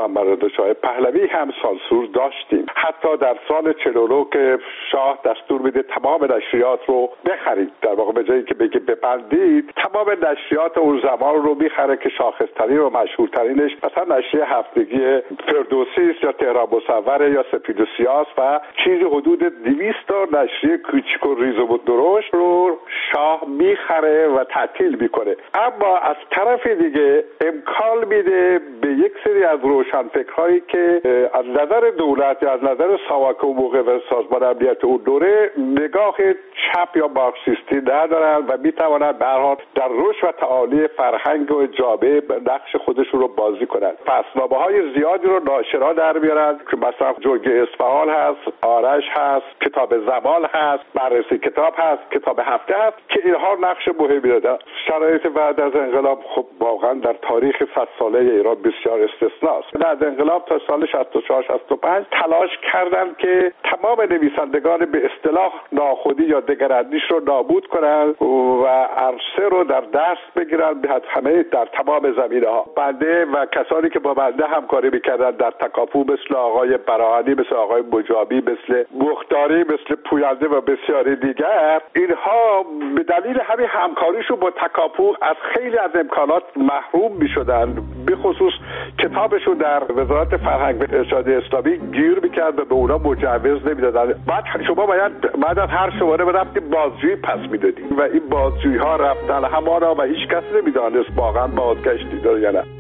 محمد رضا شاه پهلوی هم سانسور داشتیم. حتی در سال 49 که شاه دستور میده تمام نشریات رو بخرید، در واقع به جایی که بگه ببندید، تمام نشریات اون زمان رو میخره که شاخص‌ترین و مشهورترینش مثلا نشریه هفتگی فردوسی است یا تهران مصور یا سپید و سیاه و چیزی حدود 200 تا نشریه کوچیک و ریز و درشت رو شاه میخره و تعطیل میکنه. اما از طرف دیگه امکان میده به یک سری از روشنفکرهایی که از نظر دولت یا از نظر ساواک و موقع و سازمان امنیت اون دوره نگاه چپ یا مارکسیستی ندارن و میتوانند به هر حال در رشد و تعالی فرهنگ و جامعه نقش خودشون رو بازی کنند. فصلنامه‌های زیادی رو ناشرا در میارن که مثلا جرگه اصفهان هست، آرش هست، کتاب زمان هست، بررسی کتاب هست، کتاب هفته هست که اینها نقش مهمی دارن. شرایط بعد از انقلاب خب واقعا در تاریخ 100 ساله ایران بسیار استثناست. بعد از انقلاب تا سال 64 65 تلاش کردند که تمام نویسندگان به اصطلاح ناخودی یا دگراندیش رو نابود کنند و عرصه رو در دست بگیرن به همه در تمام زمینه‌ها. بنده و کسانی که با بنده همکاری می‌کردن در تکاپو مثل آقای براهنی، مثل آقای مجابی، مثل مختاری، مثل پوینده و بسیاری دیگر، اینها به دلیل همین همکاریشون با تکاپو از خیلی از امکانات محروم می‌شدن. به خصوص کتابشون در وزارت فرهنگ و ارشاد اسلامی گیر می‌کرد و به اونا مجوز نمی‌دادن. بعد شما باید بعد از هر شماره برفتید بازجویی پس می‌دادید و این بازجویی‌ها رفتن همانا و هیچ کس نمی‌دانست واقعا بازگشتی داره یا نه.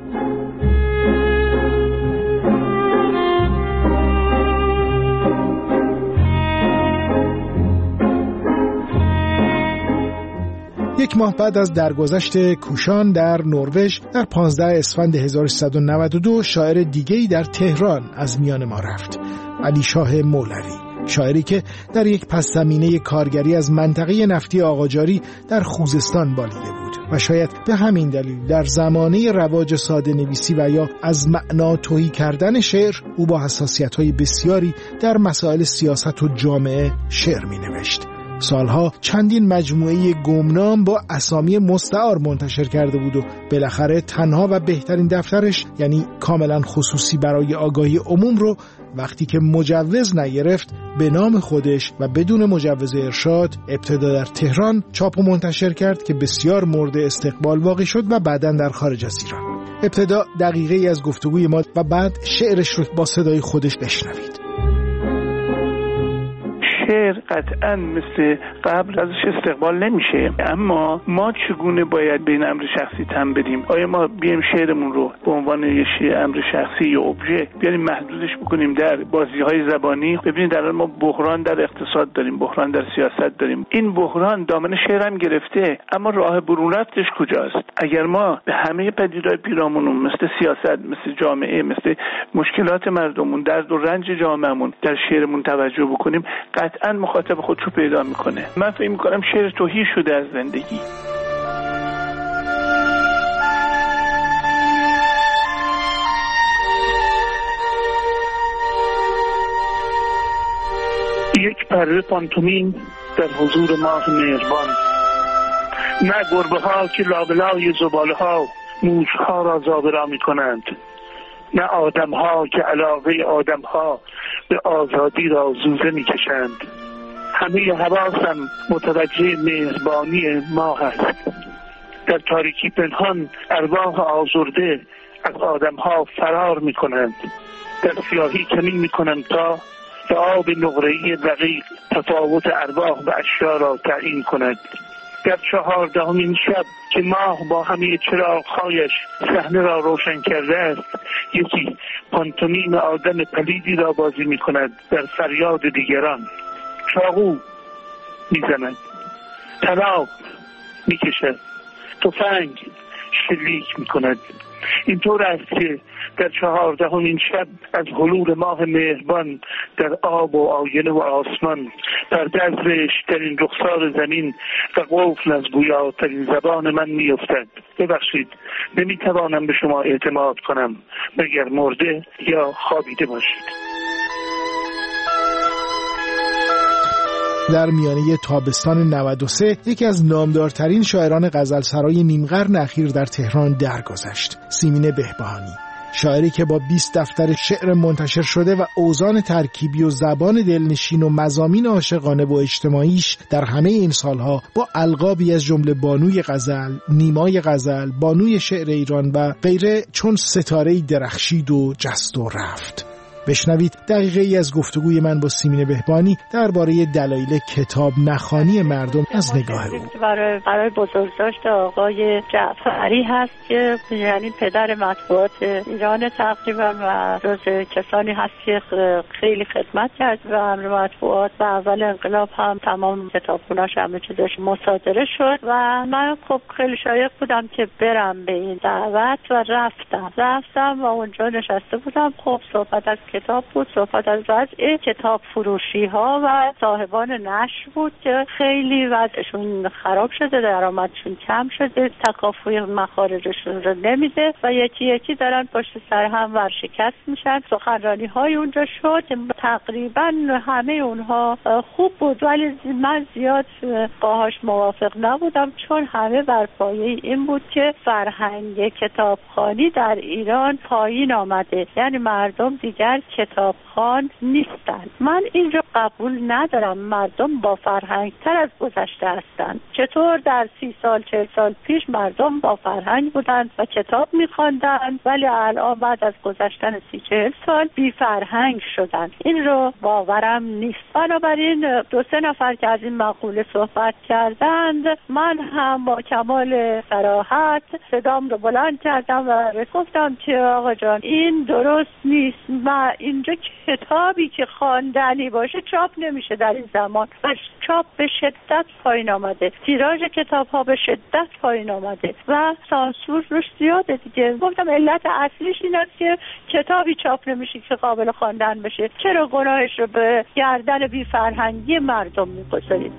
یک ماه بعد از درگذشت کوشان در نروژ در 15 اسفند 1392 شاعر دیگه‌ای در تهران از میان ما رفت، علیشاه مولوی، شاعری که در یک پس‌زمینه کارگری از منطقه نفتی آقاجاری در خوزستان بالیده بود و شاید به همین دلیل در زمانه رواج ساده نویسی و یا از معنا تهی کردن شعر او با حساسیت‌های بسیاری در مسائل سیاست و جامعه شعر می‌نوشت. سالها چندین مجموعه گمنام با اسامی مستعار منتشر کرده بود و بالاخره تنها و بهترین دفترش، یعنی کاملا خصوصی برای آگاهی عموم، رو وقتی که مجوز نگرفت به نام خودش و بدون مجوز ارشاد ابتدا در تهران چاپ و منتشر کرد که بسیار مورد استقبال واقع شد و بعداً در خارج از ایران. ابتدا دقیقه‌ای از گفتگوی ما و بعد شعرش رو با صدای خودش بشنوید. شعر قطعاً مثل قبل ازش استقبال نمیشه، اما ما چگونه باید به این امر شخصی تن بدیم؟ آیا ما بیایم شعرمون رو به عنوان یه امر شخصی یا ابژه بیاریم محدودش بکنیم در بازی‌های زبانی؟ ببینید الان ما بحران در اقتصاد داریم، بحران در سیاست داریم. این بحران دامن شعرم گرفته، اما راه برون رفتش کجاست؟ اگر ما به همه پدیده‌های پیرامونمون مثل سیاست، مثل جامعه، مثل مشکلات مردمون، درد و رنج جامعهمون در شعرمون توجه بکنیم، قطعاً مخاطب خودشو پیدا میکنه. من فکر میکنم شعر تهی شده از زندگی. یک پره پانتومین در حضور ماه مهربان، نه گربه ها که لابلای زباله ها موش ها را زابرا می کنند، نه آدم ها که علاقه آدم ها به آزادی را زوزه می کشند. همه حواسم متوجه مهربانی ماه است. در تاریکی پنهان ارواح آزرده از آدم ها فرار می کنند. در سیاهی کمین می کنند تا به آب نقره‌ای دقیق تفاوت ارواح و اشیا را تعیین کند. در 14مین شب که ماه با همه چراغ‌هایش صحنه را روشن کرده است، یکی پانتومیم آدم پلیدی را بازی می کند در فریاد دیگران. چاقو میزند، طناب میکشد، تفنگ شلیک میکند. اینطور است که در 14مین شب از حلول ماه مهربان در آب و آینه و آسمان، پرده از رشت‌ترین رخسار زمین و قفل از گویاترین زبان من میافتد. ببخشید، نمیتوانم به شما اعتماد کنم مگر مرده یا خوابیده باشید. در میانه تابستان 93 یکی از نامدارترین شاعران غزلسرای نیم قرن اخیر در تهران درگذشت، سیمین بهبهانی. شاعری که با 20 دفتر شعر منتشر شده و اوزان ترکیبی و زبان دلنشین و مضامین عاشقانه و اجتماعیش در همه این سالها با القابی از جمله بانوی غزل، نیمای غزل، بانوی شعر ایران و غیره چون ستاره‌ای درخشید و جست و رفت. بشنوید دقیقه ای از گفتگوی من با سیمین بهبانی درباره دلایل کتاب نخوانی مردم از نگاه او. برای بزرگداشت آقای جعفری هست که یعنی پدر مطبوعات ایران تقریبا و جز کسانی هست که خیلی خدمت کرد و امر مطبوعات و اول انقلاب هم تمام کتابخونه‌اش همه چیزش مصادره شد و من خب خیلی شایق بودم که برم به این دعوت و رفتم و اونجا نشسته بودم. خب صحبت از کتاب بود، صحبت از وضع کتاب فروشی ها و صاحبان نشر بود که خیلی وضعشون خراب شده، درآمدشون کم شده، تکافؤ مخارجشون رو نمیده و یکی دارن پشت سر هم ورشکست میشن. سخنرانی های اونجا شد، تقریبا همه اونها خوب بود ولی من زیاد باهاش موافق نبودم چون همه بر پایه این بود که فرهنگ کتابخوانی در ایران پایین آمده، یعنی مردم دیگر کتابخوان نیستن. من این رو قبول ندارم. مردم با فرهنگ تر از گذشته هستند. چطور در 30 سال 40 سال پیش مردم با فرهنگ بودند و کتاب می‌خواندند ولی الان بعد از گذشتن 30-40 سال بی فرهنگ شدند. این رو باورم نیست. بنابراین 2-3 نفر که از این مقوله صحبت کردند من هم با کمال صراحت صدام رو بلند کردم و گفتم که آقا جان این درست نیست و اینجا کتابی که خواندنی باشه چاپ نمیشه در این زمان و چاپ به شدت پایین آمده، تیراژ کتاب ها به شدت پایین آمده و سانسور روش زیاده دیگه. گفتم علت اصلیش این است که کتابی چاپ نمیشه که قابل خواندن بشه. چرا گناهش رو به گردن بی فرهنگی مردم میگذارید؟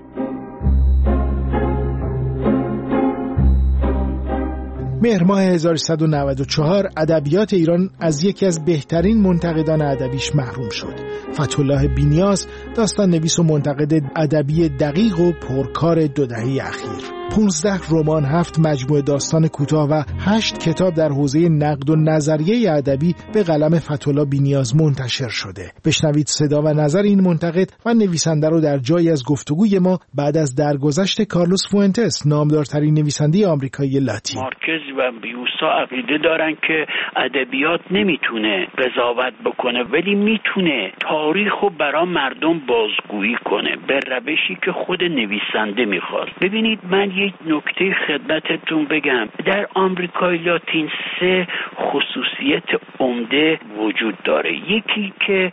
مهر ماه 1194 ادبیات ایران از یکی از بهترین منتقدان ادبیش محروم شد. فتح‌الله بی‌نیاز داستان نویس و منتقد ادبی دقیق و پرکار 2 دهه اخیر. 15 رمان، 7 مجموعه داستان کوتاه و 8 کتاب در حوزه نقد و نظریه ادبی به قلم فتح‌الله بی‌نیاز منتشر شده. بشنوید صدا و نظر این منتقد و نویسنده رو در جایی از گفتگوی ما بعد از درگذشت کارلوس فوئنتس، نامدارترین نویسنده آمریکایی لاتین. مارکز و بیوسا عقیده دارن که ادبیات نمیتونه قضاوت بکنه ولی میتونه تاریخو برای مردم بازگویی کنه به روشی که خود نویسنده میخواد. ببینید من یک نکته خدمتتون بگم. در آمریکای لاتین 3 خصوصیت عمده وجود داره. یکی که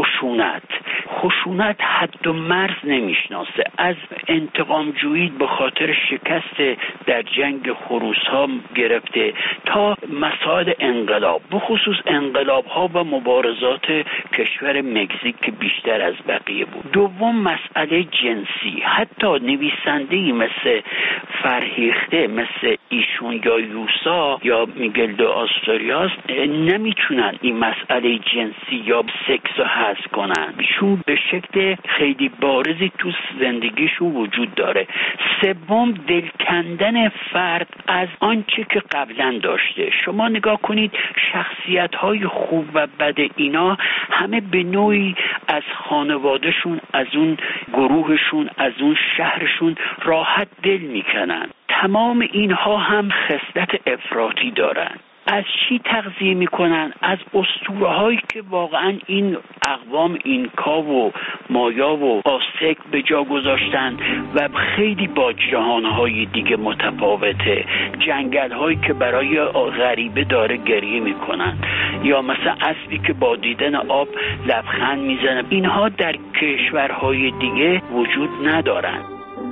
خشونت حد و مرز نمیشناسه. از انتقام جویی به خاطر شکست در جنگ خروس‌ها گرفته تا مسائل انقلاب، به خصوص انقلاب ها و مبارزات کشور مکزیک که بیشتر از بقیه بود. دوم مسئله جنسی. حتی نویسنده‌ای مثل فرهیخته مثل ایشون یا یوسا یا میگل دو آستوریاس نمیتونن این مسئله جنسی یا سکس رو حذف کنن. چون به شکل خیلی بارزی تو زندگیشون وجود داره. سوم دل کندن فرد از آنچه که قبلا داشته. شما نگاه کنید شخصیت‌های خوب و بد اینا همه به نوعی از خانوادهشون، از اون گروهشون، از اون شهرشون راحت دل میکنن. تمام اینها هم خصلت افراطی دارن. از چی تغذیه میکنن؟ از اسطوره‌هایی که واقعا این اقوام اینکا و مایا و آستک به جا گذاشتن و خیلی با جهانهای دیگه متفاوته. جنگل‌هایی که برای غریبه داره گریه میکنن یا مثلا اسبی که با دیدن آب لبخند میزنه. اینها در کشورهای دیگه وجود ندارن.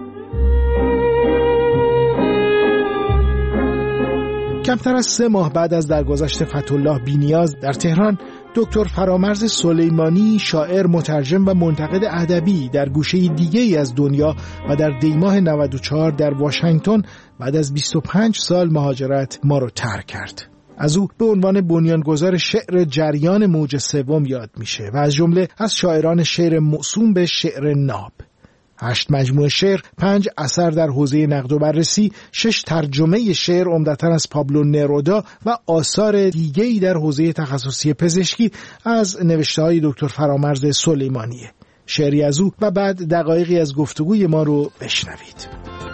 کمتر از 3 ماه بعد از درگذشت فتح‌الله بی‌نیاز در تهران، دکتر فرامرز سلیمانی، شاعر، مترجم و منتقد ادبی در گوشه دیگه‌ای از دنیا و در دیماه 94 در واشنگتن بعد از 25 سال مهاجرت ما رو ترک کرد. از او به عنوان بنیانگذار شعر جریان موج سوم یاد میشه و از جمله از شاعران شعر موسوم به شعر ناب. 8 مجموعه شعر، 5 اثر در حوزه نقد و بررسی، 6 ترجمه شعر عمدتاً از پابلو نرودا و آثار دیگه‌ای در حوزه تخصصی پزشکی از نوشته‌های دکتر فرامرز سلیمانیه. شعری از او و بعد دقایقی از گفتگوی ما رو بشنوید.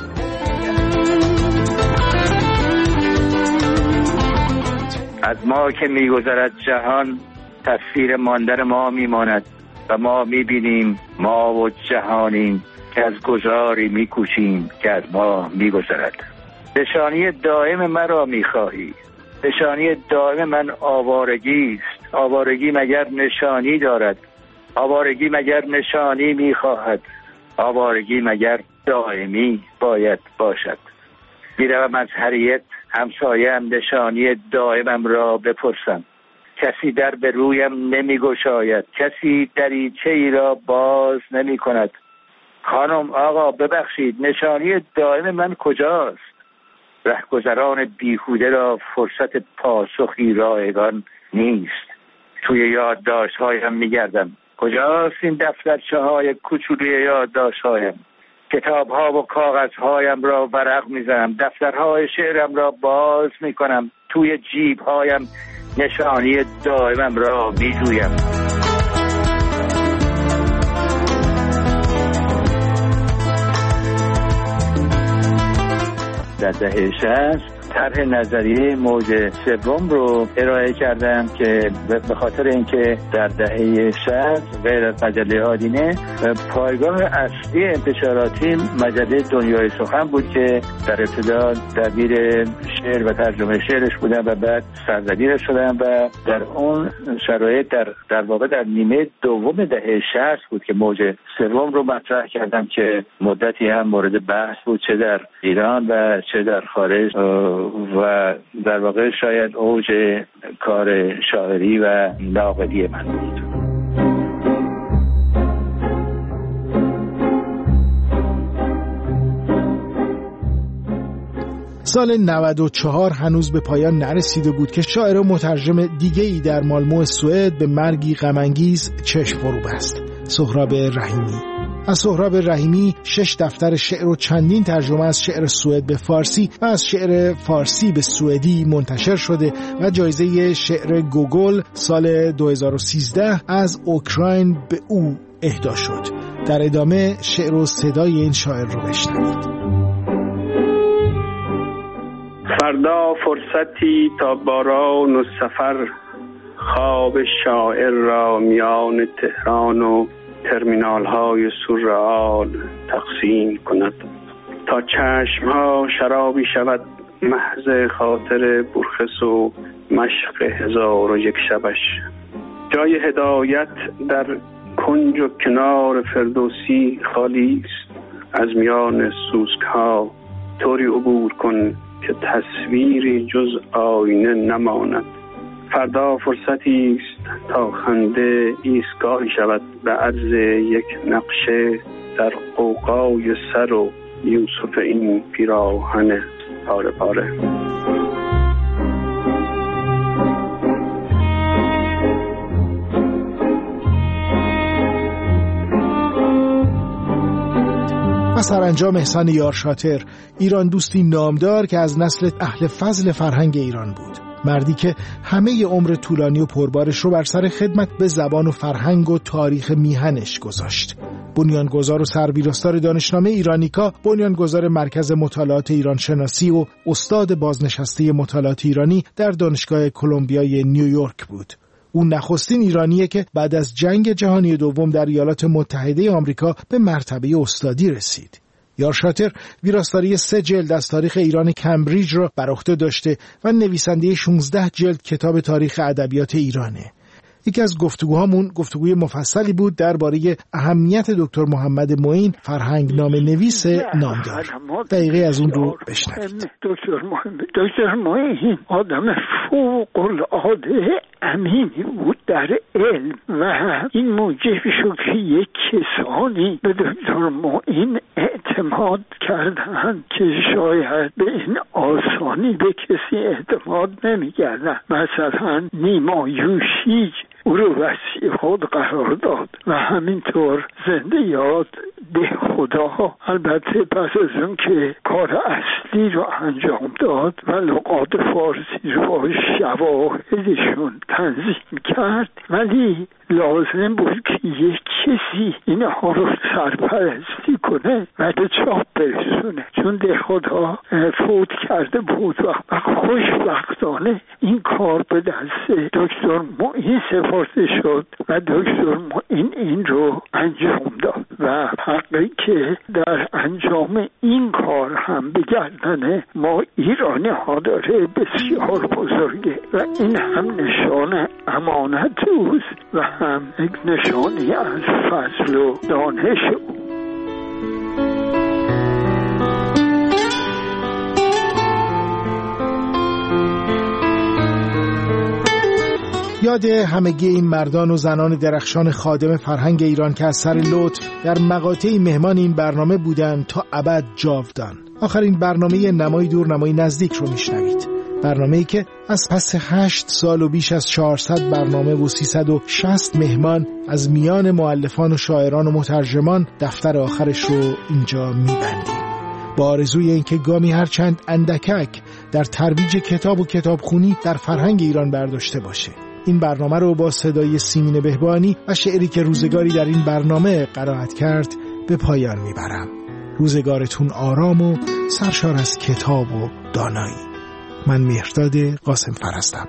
از ما که میگذرد جهان، تصویر ماندن ما میماند و ما میبینیم ما و جهانیم که از گذاری میکوشیم که از ما میگذرد. نشانی دائم مرا میخواهی، نشانی دائم من آوارگی است. آوارگی مگر نشانی دارد؟ آوارگی مگر نشانی میخواهد؟ آوارگی مگر دائمی باید باشد؟ میروم از حریت همسایم نشانی دائمم را بپرسم. کسی در به رویم نمیگشاید، کسی دریچه ای را باز نمی کند. خانم آقا ببخشید، نشانی دائم من کجاست؟ رهگذران بیهوده را فرصت پاسخی رایگان نیست. توی یادداشت‌هایم میگردم، کجاست این دفترچه های کوچولی یادداشت‌هایم؟ کتاب‌ها و کاغذهایم را ورق می‌زنم، دفترهای شعرم را باز می‌کنم، توی جیب‌هایم نشانی دائمم را می‌جویم. در دهه 60 طرح نظریه موج سوم رو ارائه کردم که به خاطر اینکه در دهه 60 غیر از مجله آدینه پایگاه اصلی انتشاراتی مجله دنیای سخن بود که در ابتدا دبیر شعر و ترجمه شعرش بودم و بعد سردبیر شدم و در اون شرایط در واقع در نیمه دوم دهه 60 بود که موج سوم رو مطرح کردم که مدتی هم مورد بحث بود، چه در ایران و چه در خارج، و در واقع شاید اوج کار شاعری و ناقدی من بود. سال 94 هنوز به پایان نرسیده بود که شاعر و مترجم دیگه‌ای در مالمو سوئد به مرگی غم‌انگیز چشم فرو بست، سهراب رحیمی. از سهراب رحیمی 6 دفتر شعر و چندین ترجمه از شعر سوئد به فارسی و از شعر فارسی به سوئدی منتشر شده و جایزه شعر گوگل سال 2013 از اوکراین به او اهدا شد. در ادامه شعر و صدای این شاعر رو بشنوید. فردا فرصتی تا باران و سفر، خواب شاعر را میان تهران و ترمینال های سورئال تقسیم کند، تا چشم ها شرابی شود محض خاطر برخس و مشق 1001 شبش. جای هدایت در کنج و کنار فردوسی خالی است، از میان سوسک ها طوری عبور کن که تصویری جز آینه نماند. فردا فرصتی است تا خنده ایستگاهی شود به عرض یک نقشه در قوقای سر و یوسف این پیراهن پاره پاره. و سرانجام احسان یارشاتر، ایران دوستی نامدار که از نسل اهل فضل فرهنگ ایران بود. مردی که همه عمر طولانی و پربارش رو بر سر خدمت به زبان و فرهنگ و تاریخ میهنش گذاشت. بنیانگذار و سربیراستار دانشنامه ایرانیکا، بنیانگذار مرکز مطالعات ایران شناسی و استاد بازنشسته مطالعات ایرانی در دانشگاه کلمبیای نیویورک بود. او نخستین ایرانیه که بعد از جنگ جهانی دوم در ایالات متحده آمریکا به مرتبه استادی رسید. یارشاتر ویراستاری 3 جلد از تاریخ ایران کمبریج را بر عهده داشته و نویسنده 16 جلد کتاب تاریخ ادبیات ایرانه. یکی از گفتگوهامون گفتگوی مفصلی بود درباره اهمیت دکتر محمد معین، فرهنگنامه نویس نامدار. دقیقه از اون رو بشنوید. دکتر معین آدم فوق العاده امینی بود در علم و این موجب شد که یک کسانی به دکتر معین اعتماد کردند که شاید به این آسانی به کسی اعتماد نمی‌کردند. مثلا نیما یوشیج او رو وصی خود قرار داد و همینطور زنده یاد ده خدا البته پس از اون که کار اصلی رو انجام داد و لغات فارسی رو شواهدشون تنظیم کرد، ولی لازم بود که یک کسی اینها رو سرپرستی کنه و به چاپ برسونه، چون ده خدا فوت کرده بود و خوشبختانه این کار به دست دکتر معین سپرده شد و دکتر معین این رو انجام داد و حقی که در انجام این کار هم به گردن ما ایرانی ها داره بسیار بزرگه و این هم نشان امانت اوست و هم یک نشانی از فضل و دانش او. یاد همگی این مردان و زنان درخشان خادم فرهنگ ایران که از سر لطف در مقاطعی مهمان این برنامه بودند تا ابد جاودان. آخرین برنامه نمای دور نمای نزدیک رو میشنوید، برنامه‌ای که از پس 8 سال و بیش از 400 برنامه و 360 مهمان از میان مؤلفان و شاعران و مترجمان دفتر آخرش رو اینجا میبندیم، با آرزوی اینکه گامی هرچند اندکک در ترویج کتاب و کتابخونی در فرهنگ ایران برداشته باشه. این برنامه رو با صدای سیمین بهبانی و شعری که روزگاری در این برنامه قرائت کرد به پایان میبرم. روزگارتون آرام و سرشار از کتاب و دانایی. من مهرداد قاسم فرستم.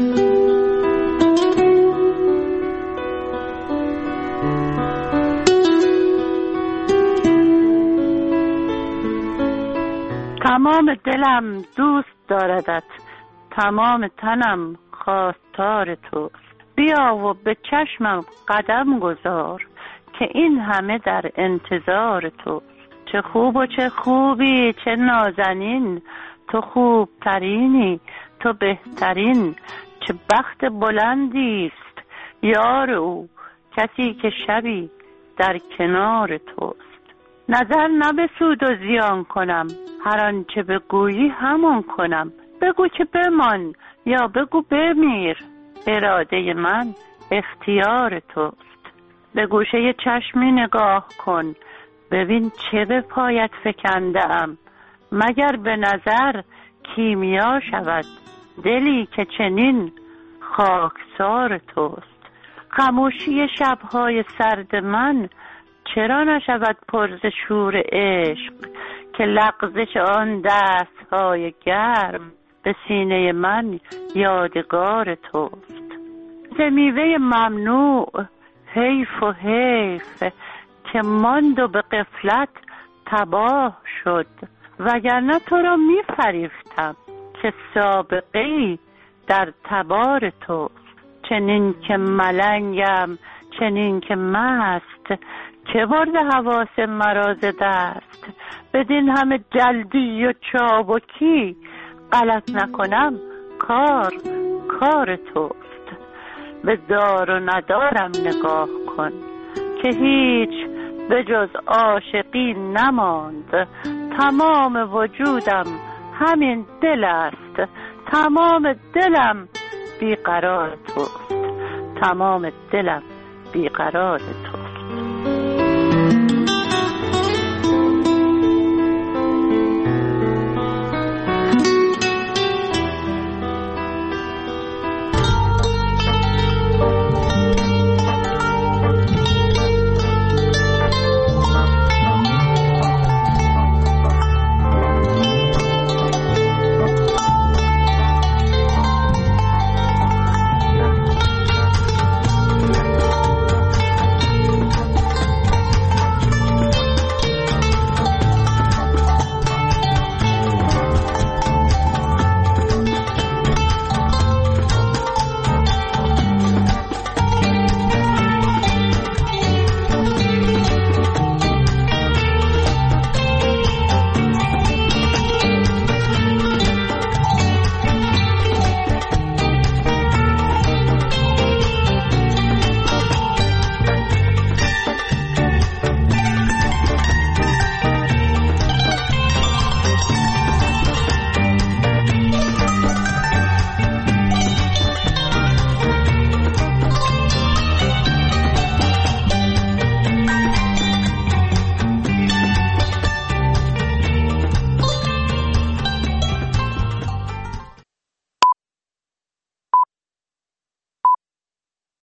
تمام دلم دوست داردت، تمام تنم خواستار توست. بیا و به چشمم قدم گذار که این همه در انتظار توست. چه خوب و چه خوبی، چه نازنین، تو خوبترینی، تو بهترین. چه بخت بلندیست یار او، کسی که شبی در کنار توست. نظر نه به سود و زیان کنم، هر آنچه بگویی همان کنم. بگو که بمان یا بگو بمیر، اراده من اختیار توست. به گوشه چشمی نگاه کن، ببین چه به پایت فکنده ام. مگر به نظر کیمیا شود دلی که چنین خاکسار توست. خاموشی شبهای سرد من چرا نشود پر ز شور عشق، که لغزش آن دستهای گرم به سینه من یادگار توست. ز میوه ممنوع حیف و حیف، که ماند و به غفلت تباه شد. وگرنه تو را می فریفتم که سابقه‌ای در تبار توست. چنین که ملنگم، چنین که مست، که برد حواس مرا ز دست. بدین همه جلدی و چابکی، غلط نکنم کار توست. به دار و ندارم نگاه کن، که هیچ به جز عاشقی نماند. تمام وجودم همین دل است، تمام دلم بیقرار توست. تمام دلم بیقرار توست.